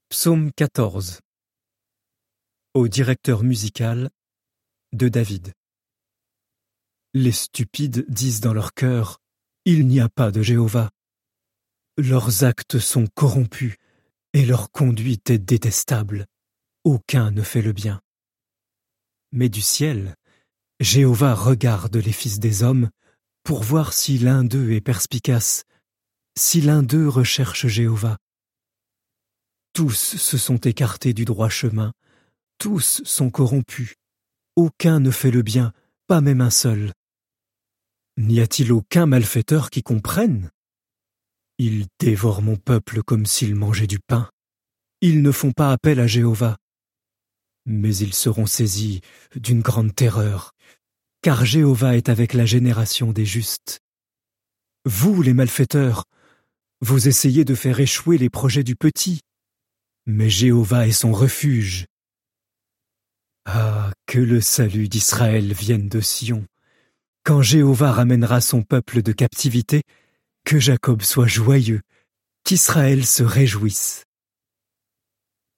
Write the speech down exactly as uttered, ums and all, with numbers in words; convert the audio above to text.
Psaume quatorze. Au directeur musical de David. Les stupides disent dans leur cœur, « Il n'y a pas de Jéhovah ». Leurs actes sont corrompus et leur conduite est détestable. Aucun ne fait le bien. Mais du ciel, Jéhovah regarde les fils des hommes pour voir si l'un d'eux est perspicace, si l'un d'eux recherche Jéhovah. Tous se sont écartés du droit chemin, tous sont corrompus, aucun ne fait le bien, pas même un seul. N'y a-t-il aucun malfaiteur qui comprenne ? Ils dévorent mon peuple comme s'ils mangeaient du pain. Ils ne font pas appel à Jéhovah. Mais ils seront saisis d'une grande terreur, car Jéhovah est avec la génération des justes. Vous, les malfaiteurs, vous essayez de faire échouer les projets du petit, mais Jéhovah est son refuge. Ah, que le salut d'Israël vienne de Sion. Quand Jéhovah ramènera son peuple de captivité, que Jacob soit joyeux, qu'Israël se réjouisse.